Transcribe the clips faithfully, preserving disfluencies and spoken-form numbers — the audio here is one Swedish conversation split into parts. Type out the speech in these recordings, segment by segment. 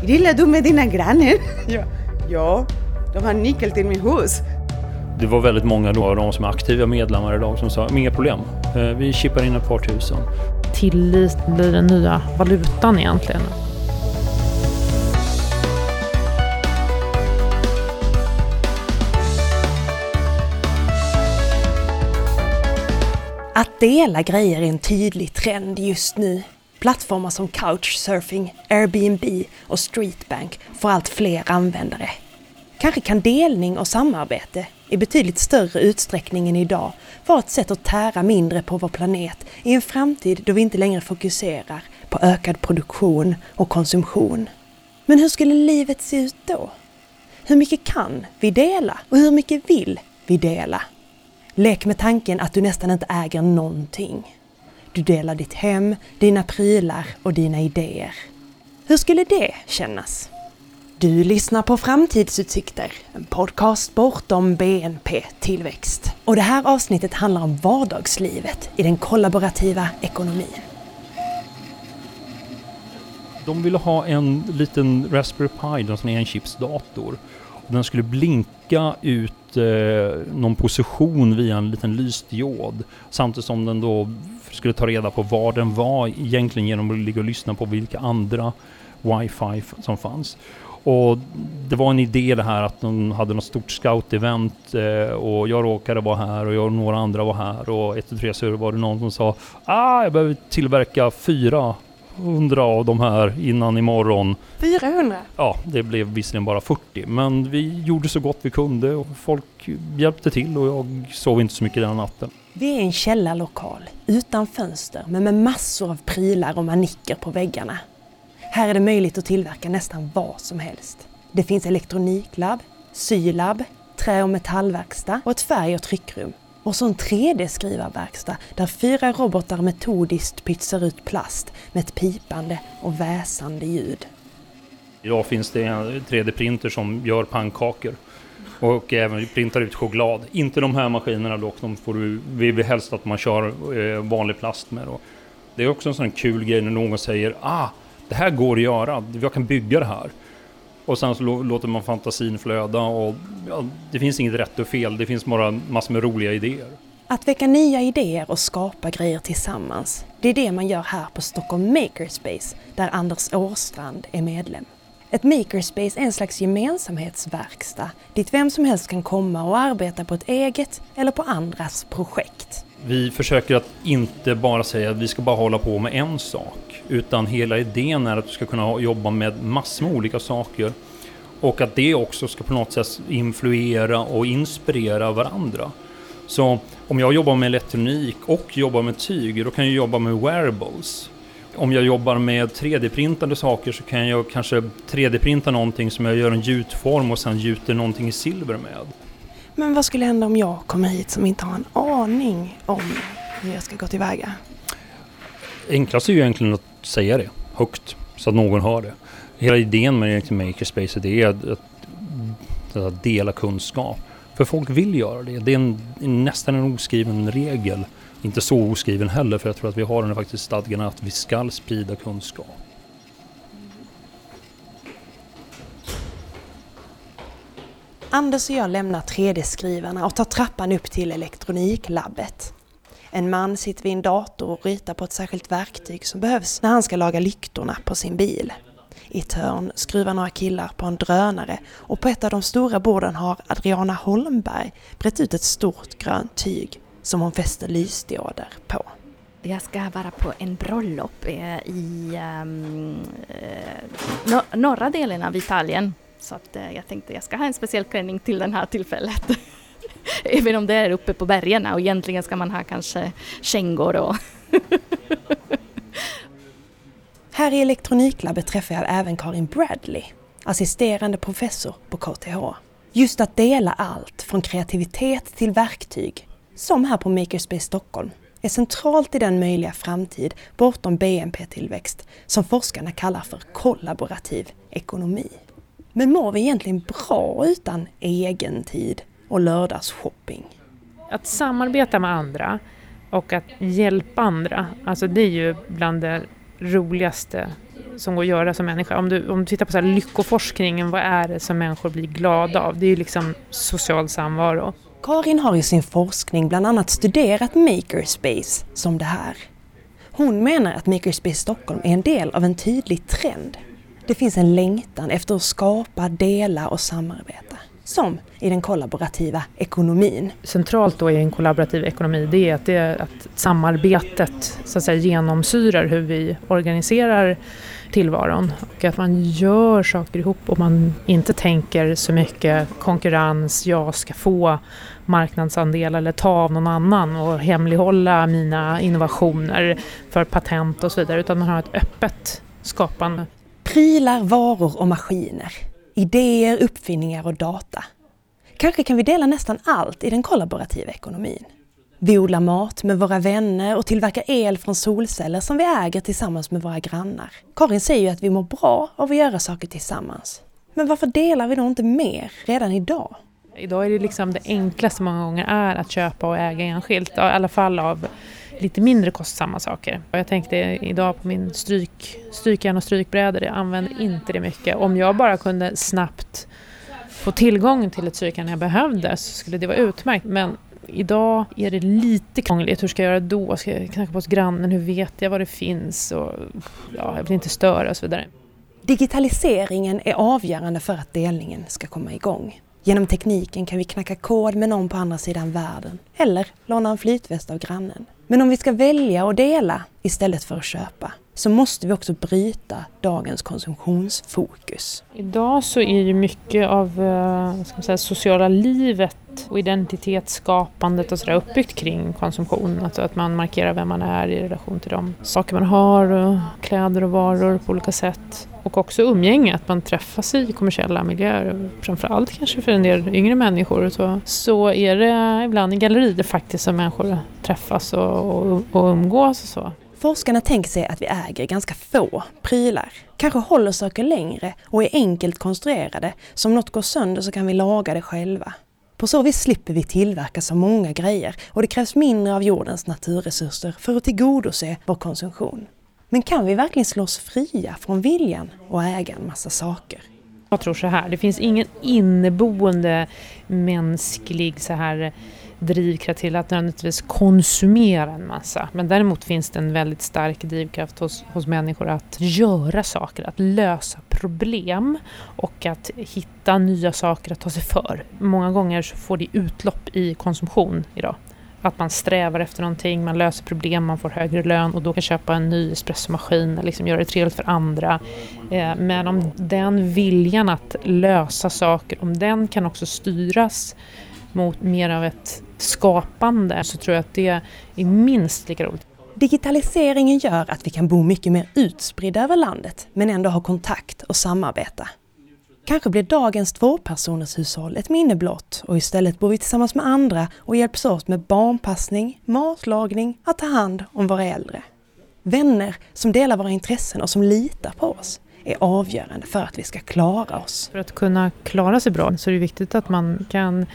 Grillar du med dina grannar? Ja. Ja, de har nyckel till min hus. Det var väldigt många då av de som är aktiva medlemmar idag som sa, inga problem, vi chippar in ett par tusen. Tillit blir den nya valutan egentligen. Att dela grejer är en tydlig trend just nu. Plattformar som Couchsurfing, Airbnb och Streetbank får allt fler användare. Kanske kan delning och samarbete i betydligt större utsträckning än idag vara ett sätt att tära mindre på vår planet i en framtid då vi inte längre fokuserar på ökad produktion och konsumtion. Men hur skulle livet se ut då? Hur mycket kan vi dela och hur mycket vill vi dela? Lek med tanken att du nästan inte äger någonting. Du delar ditt hem, dina prylar och dina idéer. Hur skulle det kännas? Du lyssnar på Framtidsutsikter, en podcast bortom B N P-tillväxt. Och det här avsnittet handlar om vardagslivet i den kollaborativa ekonomin. De ville ha en liten Raspberry Pi, en sån här enchipsdator. Den skulle blinka ut eh, någon position via en liten lysdiod. Samtidigt som den då skulle ta reda på var den var egentligen genom att ligga och lyssna på vilka andra wifi som fanns. Och det var en idé det här att de hade något stort scout-event eh, och jag råkade vara här och jag och några andra var här. Och ett och tre så var det någon som sa ah, jag behöver tillverka fyra hundra av de här innan imorgon. fyrahundra? Ja, det blev visserligen bara fyrtio. Men vi gjorde så gott vi kunde och folk hjälpte till och jag sov inte så mycket den natten. Vi är en källarlokal utan fönster men med massor av prylar och manicker på väggarna. Här är det möjligt att tillverka nästan vad som helst. Det finns elektroniklabb, sylab, trä- och metallverkstad och ett färg- och tryckrum. Och så en tre D-skrivarverkstad där fyra robotar metodiskt pytsar ut plast med ett pipande och väsande ljud. Idag finns det en tre D-printer som gör pannkakor och även printar ut choklad. Inte de här maskinerna dock, de får du, vi vill helst att man kör eh, vanlig plast med. Då. Det är också en sån kul grej när någon säger ah, det här går att göra, jag kan bygga det här. Och sen så låter man fantasin flöda och ja, det finns inget rätt och fel, det finns bara massor med roliga idéer. Att väcka nya idéer och skapa grejer tillsammans, det är det man gör här på Stockholm Makerspace där Anders Årstrand är medlem. Ett Makerspace är en slags gemensamhetsverkstad dit vem som helst kan komma och arbeta på ett eget eller på andras projekt. Vi försöker att inte bara säga att vi ska bara hålla på med en sak, utan hela idén är att du ska kunna jobba med massor med olika saker och att det också ska på något sätt influera och inspirera varandra. Så om jag jobbar med elektronik och jobbar med tyg, då kan jag jobba med wearables. Om jag jobbar med tre D-printade saker så kan jag kanske tre D-printa någonting som jag gör en gjutform och sen gjuter någonting i silver med. Men vad skulle hända om jag kommer hit som inte har en aning om hur jag ska gå tillväga? Enklast är ju egentligen att säga det högt så att någon hör det. Hela idén med Makerspace är att, att, att dela kunskap. För folk vill göra det. Det är en, nästan en oskriven regel. Inte så oskriven heller, för jag tror att vi har den faktiskt stadgarna att vi ska sprida kunskap. Anders och jag lämnar tre D-skrivarna och tar trappan upp till elektroniklabbet. En man sitter vid en dator och ritar på ett särskilt verktyg som behövs när han ska laga lyktorna på sin bil. I ett hörn skruvar några killar på en drönare och på ett av de stora borden har Adriana Holmberg brett ut ett stort grönt tyg som hon fäster lysdioder på. Jag ska vara på en bröllop i um, uh, norra delen av Italien. Så att, uh, jag tänkte jag ska ha en speciell klänning till den här tillfället. Även om det är uppe på bergen och egentligen ska man ha kanske kängor och... Här i elektroniklabbet träffar jag även Karin Bradley, assisterande professor på K T H. Just att dela allt från kreativitet till verktyg, som här på Makerspace Stockholm, är centralt i den möjliga framtid bortom B N P-tillväxt som forskarna kallar för kollaborativ ekonomi. Men mår vi egentligen bra utan egen tid och lördagsshopping? Att samarbeta med andra och att hjälpa andra, alltså det är ju bland det roligaste som går att göra som människa. Om du, om du tittar på så här lyckoforskningen, vad är det som människor blir glada av? Det är ju liksom social samvaro. Karin har i sin forskning bland annat studerat Makerspace som det här. Hon menar att Makerspace Stockholm är en del av en tydlig trend. Det finns en längtan efter att skapa, dela och samarbeta. Som i den kollaborativa ekonomin. Centralt då i en kollaborativ ekonomi, det är att, det är att samarbetet så att säga genomsyrar hur vi organiserar tillvaron. Och att man gör saker ihop och man inte tänker så mycket konkurrens, jag ska få marknadsandel eller ta av någon annan och hemlighålla mina innovationer för patent och så vidare. Utan man har ett öppet skapande. Prylar, varor och maskiner. Idéer, uppfinningar och data. Kanske kan vi dela nästan allt i den kollaborativa ekonomin. Vi odlar mat med våra vänner och tillverkar el från solceller som vi äger tillsammans med våra grannar. Karin säger ju att vi mår bra av att göra saker tillsammans. Men varför delar vi då inte mer redan idag? Idag är det liksom det enklaste många gånger är att köpa och äga enskilt. I alla fall av lite mindre kostsamma saker. Och jag tänkte idag på min stryk, strykjärn och strykbrädor, jag använder inte det mycket. Om jag bara kunde snabbt få tillgång till ett strykjärn när jag behövde så skulle det vara utmärkt. Men idag är det lite krångligt. Hur ska jag göra då? Ska jag knacka på hos grannen? Hur vet jag vad det finns? Och, ja, jag vill inte störa och så vidare. Digitaliseringen är avgörande för att delningen ska komma igång. Genom tekniken kan vi knacka kod med någon på andra sidan världen. Eller låna en flytväst av grannen. Men om vi ska välja och dela istället för att köpa så måste vi också bryta dagens konsumtionsfokus. Idag så är ju mycket av vad ska man säga, sociala livet och identitetsskapandet och så där uppbyggt kring konsumtion. Alltså att man markerar vem man är i relation till de saker man har, och kläder och varor på olika sätt. Och också umgänge, att man träffas i kommersiella miljöer. Framförallt kanske för en del yngre människor. Så, så är det ibland i gallerier faktiskt som människor träffas och, och, och umgås och så. Forskarna tänker sig att vi äger ganska få prylar. Kanske håller saker längre och är enkelt konstruerade. Som något går sönder så kan vi laga det själva. På så vis slipper vi tillverka så många grejer och det krävs mindre av jordens naturresurser för att tillgodose vår konsumtion. Men kan vi verkligen slå oss fria från viljan och äga en massa saker? Jag tror så här, det finns ingen inneboende mänsklig så här drivkraft till att nödvändigtvis konsumera en massa. Men däremot finns det en väldigt stark drivkraft hos, hos människor att göra saker, att lösa problem och att hitta nya saker att ta sig för. Många gånger så får det utlopp i konsumtion idag. Att man strävar efter någonting, man löser problem, man får högre lön och då kan köpa en ny espressomaskin och liksom göra det trevligt för andra. Eh, men om den viljan att lösa saker, om den kan också styras mot mer av ett skapande så tror jag att det är minst lika roligt. Digitaliseringen gör att vi kan bo mycket mer utspridda över landet men ändå ha kontakt och samarbeta. Kanske blir dagens tvåpersoners hushåll ett minne blott och istället bor vi tillsammans med andra och hjälps åt med barnpassning, matlagning, att ta hand om våra äldre. Vänner som delar våra intressen och som litar på oss är avgörande för att vi ska klara oss. För att kunna klara sig bra så är det viktigt att man kan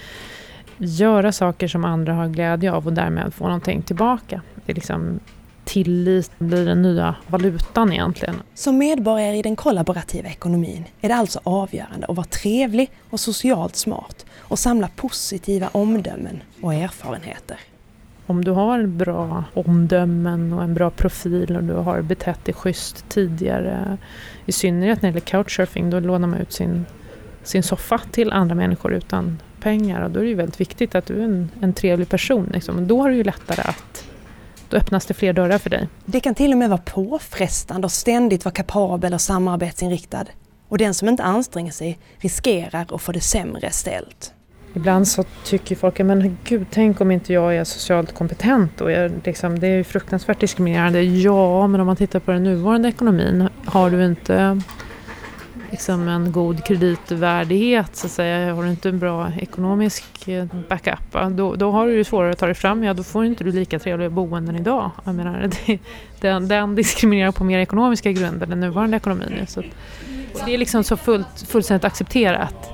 göra saker som andra har glädje av och därmed få någonting tillbaka. Det är liksom tillit blir den nya valutan egentligen. Som medborgare i den kollaborativa ekonomin är det alltså avgörande att vara trevlig och socialt smart och samla positiva omdömen och erfarenheter. Om du har bra omdömen och en bra profil och du har betett dig schysst tidigare, i synnerhet när det gäller couchsurfing, då lånar man ut sin, sin soffa till andra människor utan pengar och då är det ju väldigt viktigt att du är en, en trevlig person. Liksom. Då har du ju lättare att Då öppnas det fler dörrar för dig. Det kan till och med vara påfrestande och ständigt vara kapabel och samarbetsinriktad. Och den som inte anstränger sig riskerar att få det sämre ställt. Ibland så tycker folk, men gud, tänk om inte jag är socialt kompetent. Och jag, liksom, det är ju fruktansvärt diskriminerande. Ja, men om man tittar på den nuvarande ekonomin, har du inte liksom en god kreditvärdighet, så att säga, har du inte en bra ekonomisk backup, då, då har du ju svårare att ta dig fram. Ja, då får inte du lika trevliga boenden idag. Jag menar, det, den, den diskriminerar på mer ekonomiska grunder, den nuvarande ekonomin. Så det är liksom så fullt, fullständigt accepterat.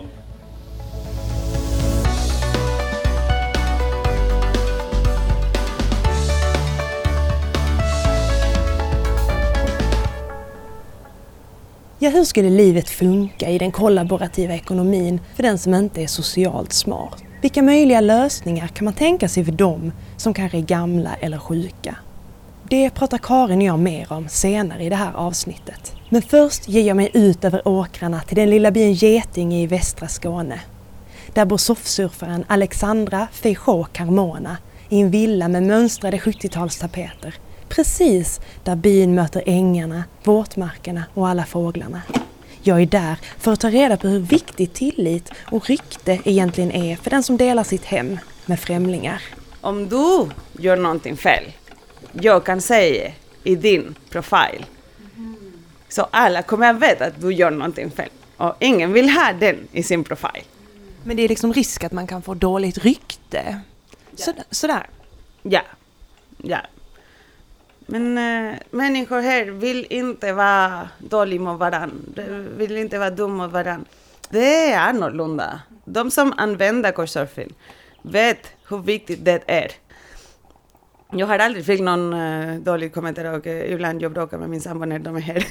Ja, hur skulle livet funka i den kollaborativa ekonomin för den som inte är socialt smart? Vilka möjliga lösningar kan man tänka sig för dem som kanske är gamla eller sjuka? Det pratar Karin och jag mer om senare i det här avsnittet. Men först ger jag mig ut över åkrarna till den lilla byn Getinge i västra Skåne. Där bor soffsurfaren Alexandra Feijó Carmona i en villa med mönstrade sjuttiotalstapeter. Precis där byn möter ängarna, våtmarkerna och alla fåglarna. Jag är där för att ta reda på hur viktigt tillit och rykte egentligen är för den som delar sitt hem med främlingar. Om du gör någonting fel, jag kan säga i din profil. Så alla kommer att veta att du gör någonting fel. Och ingen vill ha den i sin profil. Men det är liksom risk att man kan få dåligt rykte. Så, sådär. Ja, ja. Men äh, människor här vill inte vara dåliga mot varandra. De vill inte vara dumma mot varandra. Det är annorlunda. De som använder couchsurfing vet hur viktigt det är. Jag har aldrig fick någon uh, dålig kommentar och uh, ibland jag bråkar med min sambo när de är här.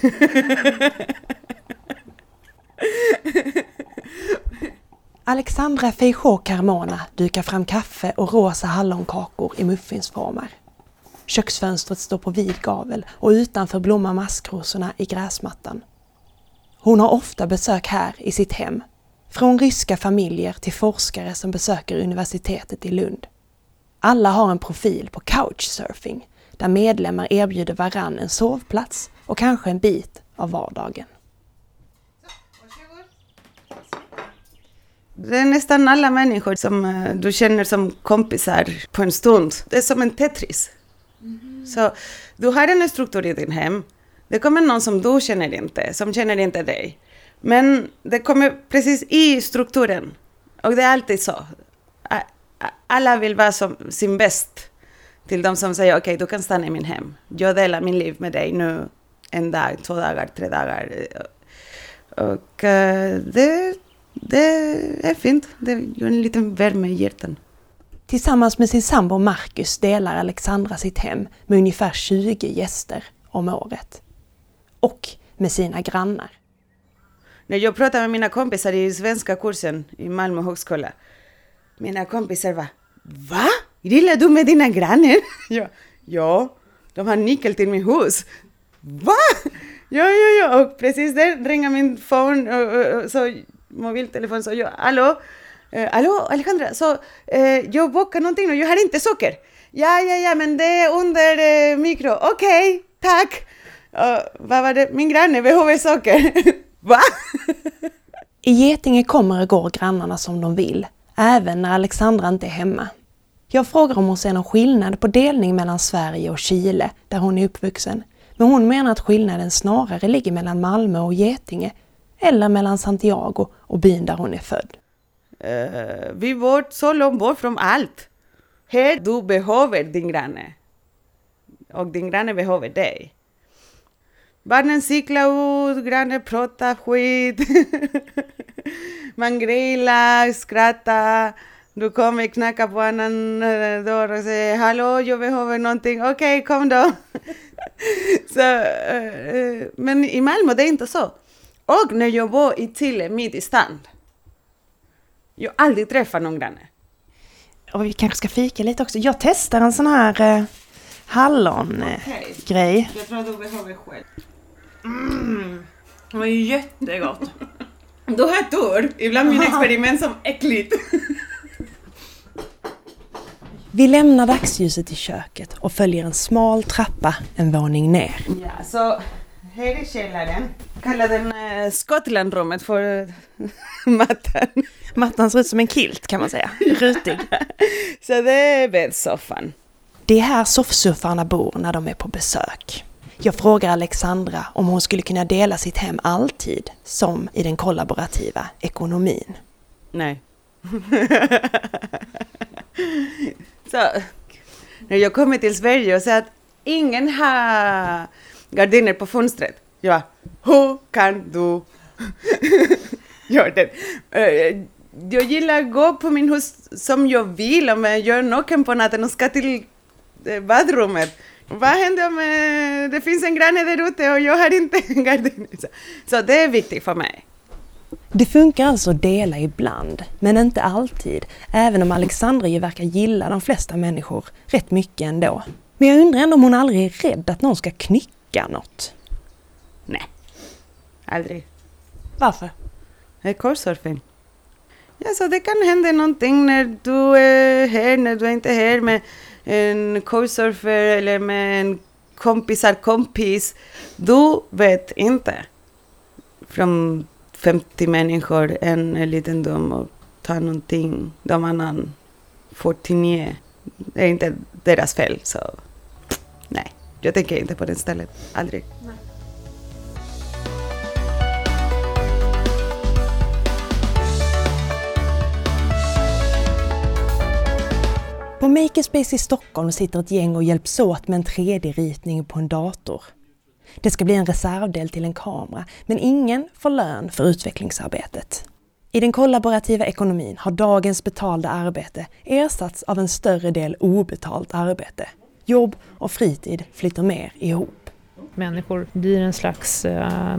Alexandra Feijó Carmona dukar fram kaffe och rosa hallonkakor i muffinsformar. Köksfönstret står på vid gavel och utanför blommar maskrosorna i gräsmattan. Hon har ofta besök här i sitt hem. Från ryska familjer till forskare som besöker universitetet i Lund. Alla har en profil på couchsurfing där medlemmar erbjuder varann en sovplats och kanske en bit av vardagen. Det är nästan alla människor som du känner som kompisar på en stund. Det är som en Tetris. Mm. Så du har en struktur i din hem. Det kommer någon som du känner inte, som känner inte dig. Men det kommer precis i strukturen. Och det är alltid så. Alla vill vara som sin bäst till de som säger okej, okay, du kan stanna i min hem. Jag delar min liv med dig nu en dag, två dagar, tre dagar. Och uh, det, det är fint. Det gör en liten värme i hjärtan. Tillsammans med sin sambo Marcus delar Alexandra sitt hem med ungefär tjugo gäster om året. Och med sina grannar. När jag pratar med mina kompisar i svenska kursen i Malmö högskola. Mina kompisar var, va? Grillar du med dina grannar? Ja, ja, de har nyckel till min hus. Va? Ja, ja, ja. Och precis där ringer min phone, och, och, och, så mobiltelefon. Så jag, hallå? Uh, hallå, Alejandra? Så uh, jag bokar någonting och jag har inte socker. Ja, ja, ja, men det är under uh, mikro. Okej, okay, tack. Uh, vad var det? Min granne behöver socker. Va? I Getinge kommer och går grannarna som de vill. Även när Alexandra inte är hemma. Jag frågar om hon ser någon skillnad på delning mellan Sverige och Chile, där hon är uppvuxen. Men hon menar att skillnaden snarare ligger mellan Malmö och Getinge, eller mellan Santiago och byn där hon är född. Uh, vi bor så långt bort från allt. Här du behöver din granne. Och din granne behöver dig. Barnen cyklar ut, grannen pratar skit. Man grillar, skrattar. Du kommer knacka på en annan dörr och säger hallå, jag behöver någonting. Okej, okay, kom då. Så, uh, men i Malmö det är inte så. Och när jag bor i Chile, mitt i stan. Jag har aldrig träffat någon granne. Och vi kanske ska fika lite också. Jag testar en sån här eh, hallon-grej. Okay. Jag tror du behöver själv. Mm. Det var ju jättegott. Du har tur. Ibland min experiment som äckligt. Vi lämnar dagsljuset i köket och följer en smal trappa en våning ner. Ja, så här är källaren. Kallar den uh, Skottlandrummet för uh, mattan. Mattan ser ut som en kilt kan man säga. Rutig. Så det är bäddsoffan. Det är här soffsurfarna bor när de är på besök. Jag frågar Alexandra om hon skulle kunna dela sitt hem alltid, som i den kollaborativa ekonomin. Nej. Så, när jag kommer till Sverige och säger att ingen har gardiner på fönstret. Ja, hur kan du göra det? Jag gillar att gå på min hus som jag vill. Om jag gör naken på natten och ska till badrummet. Vad händer om eh, det finns en granne där ute och jag har inte en gardin? Så, så det är viktigt för mig. Det funkar alltså att dela ibland, men inte alltid. Även om Alexandra ju verkar gilla de flesta människor rätt mycket ändå. Men jag undrar ändå om hon aldrig är rädd att någon ska knycka något. Nej, aldrig. Varför? Det är couchsurfing. Ja, så det kan hända någonting när du är här, när du är inte här med en couchsurfer eller med en kompisar kompis. Du vet inte. Från femtio människor, en är liten dum och tar någonting. De annan fyrtionio. Det är inte deras fel, så nej. Jag tänker inte på det stället. Aldrig. Nej. På Makerspace i Stockholm sitter ett gäng och hjälps åt med en tre D-ritning på en dator. Det ska bli en reservdel till en kamera, men ingen får lön för utvecklingsarbetet. I den kollaborativa ekonomin har dagens betalda arbete ersatts av en större del obetalt arbete. Jobb och fritid flyter mer ihop. Människor blir en slags uh,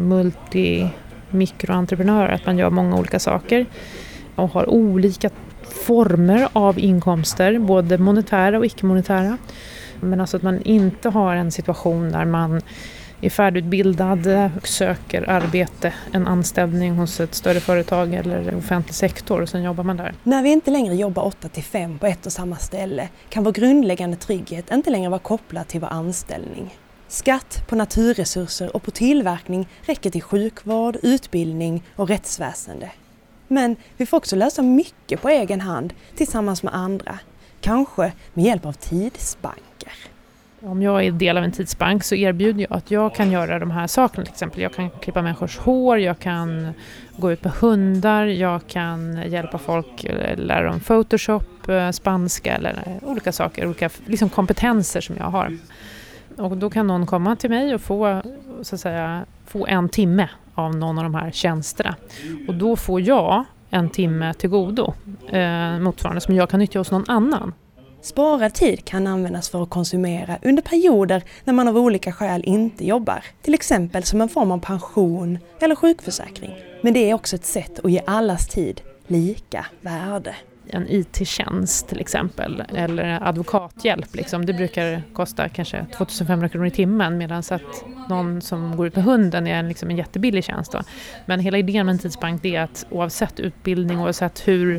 multi-mikroentreprenörer, att man gör många olika saker och har olika former av inkomster, både monetära och icke-monetära. Men alltså att man inte har en situation där man är färdigutbildad och söker arbete, en anställning hos ett större företag eller offentlig sektor och sen jobbar man där. När vi inte längre jobbar åtta till fem på ett och samma ställe kan vår grundläggande trygghet inte längre vara kopplad till vår anställning. Skatt på naturresurser och på tillverkning räcker till sjukvård, utbildning och rättsväsende. Men vi får också lösa mycket på egen hand tillsammans med andra. Kanske med hjälp av tidsbanker. Om jag är del av en tidsbank så erbjuder jag att jag kan göra de här sakerna. Till exempel jag kan klippa människors hår, jag kan gå ut med hundar, jag kan hjälpa folk lära dem Photoshop, spanska eller olika saker, olika liksom kompetenser som jag har. Och då kan någon komma till mig och få, så att säga, få en timme av någon av de här tjänsterna. Och då får jag en timme till godo, eh, motsvarande som jag kan nyttja hos någon annan. Sparad tid kan användas för att konsumera under perioder när man av olika skäl inte jobbar. Till exempel som en form av pension eller sjukförsäkring. Men det är också ett sätt att ge allas tid lika värde. En I T-tjänst till exempel, eller advokathjälp. Liksom. Det brukar kosta kanske tvåtusenfemhundra kronor i timmen, medan så att någon som går ut med hunden är en, liksom en jättebillig tjänst. Då. Men hela idén med en tidsbank är att oavsett utbildning, oavsett hur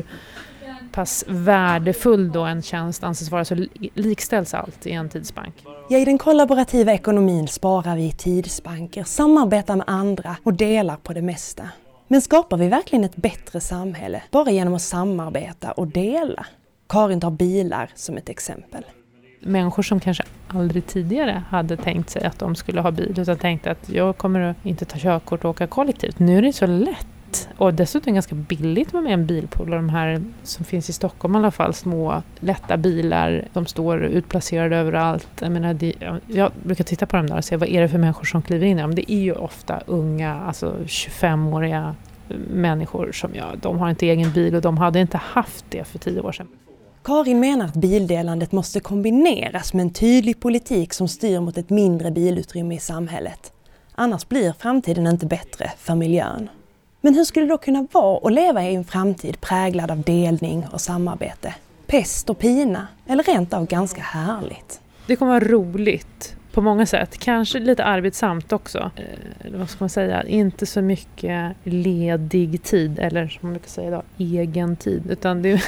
pass värdefull då en tjänst anses vara, så likställs allt i en tidsbank. Ja, i den kollaborativa ekonomin sparar vi i tidsbanker, samarbetar med andra och delar på det mesta. Men skapar vi verkligen ett bättre samhälle bara genom att samarbeta och dela? Karin tar bilar som ett exempel. Människor som kanske aldrig tidigare hade tänkt sig att de skulle ha bil, utan tänkte att jag kommer att inte ta körkort och åka kollektivt. Nu är det så lätt. Och dessutom ganska billigt med en bilpool. De här som finns i Stockholm i alla fall, små lätta bilar, de står utplacerade överallt. Jag menar, de, jag brukar titta på dem där och se vad är det för människor som kliver in i dem. Det är ju ofta unga, alltså tjugofemåriga människor som jag, de har inte egen bil och de hade inte haft det för tio år sedan. Karin menar att bildelandet måste kombineras med en tydlig politik som styr mot ett mindre bilutrymme i samhället. Annars blir framtiden inte bättre för miljön. Men hur skulle det då kunna vara att leva i en framtid präglad av delning och samarbete? Pest och pina, eller rent av ganska härligt? Det kommer vara roligt på många sätt. Kanske lite arbetsamt också. Eh, vad ska man säga? Inte så mycket ledig tid, eller som man brukar säga idag, egen tid. Utan det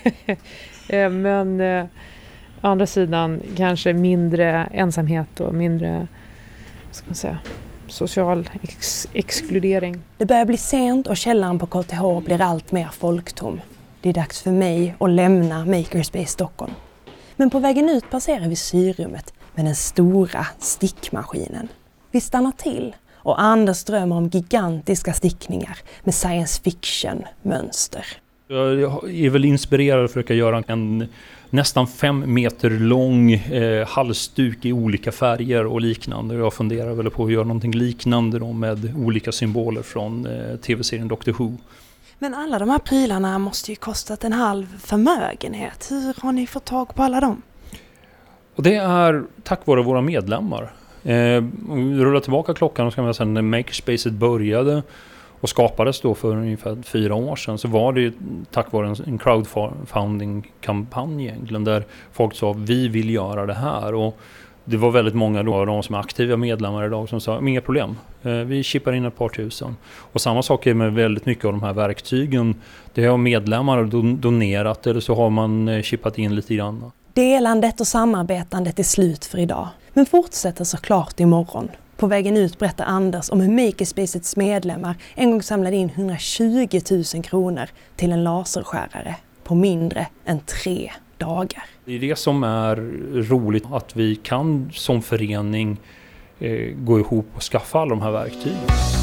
eh, men eh, å andra sidan kanske mindre ensamhet och mindre, vad ska man säga, social ex- exkludering. Det börjar bli sent och källaren på K T H blir allt mer folktom. Det är dags för mig att lämna Makerspace Stockholm. Men på vägen ut passerar vi syrummet med den stora stickmaskinen. Vi stannar till och Anders drömmer om gigantiska stickningar med science fiction-mönster. Jag är väl inspirerad att försöka göra en nästan fem meter lång eh, halsduk i olika färger och liknande. Jag funderar väl på att göra någonting liknande då med olika symboler från eh, tv-serien Doctor Who. Men alla de här prylarna måste ju kostat en halv förmögenhet. Hur har ni fått tag på alla dem? Och det är tack vare våra medlemmar. Eh, om vi rullar tillbaka klockan och ska man säga när Makerspacet började och skapades då för ungefär fyra år sedan, så var det ju tack vare en, en crowdfunding-kampanj egentligen, där folk sa vi vill göra det här. Och det var väldigt många då av de som är aktiva medlemmar idag som sa inga problem, eh, vi chippar in ett par tusen. Och samma sak är med väldigt mycket av de här verktygen. Det har medlemmar don- donerat eller så har man eh, chippat in lite grann. Delandet och samarbetandet är slut för idag, men fortsätter såklart imorgon. På vägen ut berättar Anders om hur Makerspacets medlemmar en gång samlade in hundratjugo tusen kronor till en laserskärare på mindre än tre dagar. Det är det som är roligt, att vi kan som förening eh, gå ihop och skaffa alla de här verktygen.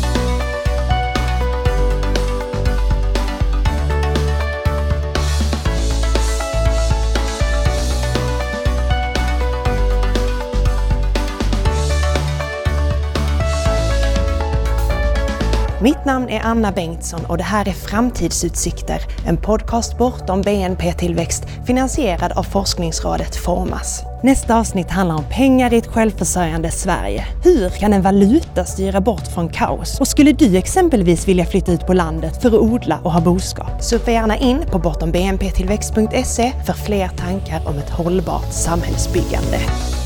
Mitt namn är Anna Bengtsson och det här är Framtidsutsikter, en podcast bortom B N P-tillväxt finansierad av forskningsrådet Formas. Nästa avsnitt handlar om pengar i ett självförsörjande Sverige. Hur kan en valuta styra bort från kaos? Och skulle du exempelvis vilja flytta ut på landet för att odla och ha boskap? Surfa gärna in på bortom b n p tillväxt punkt se för fler tankar om ett hållbart samhällsbyggande.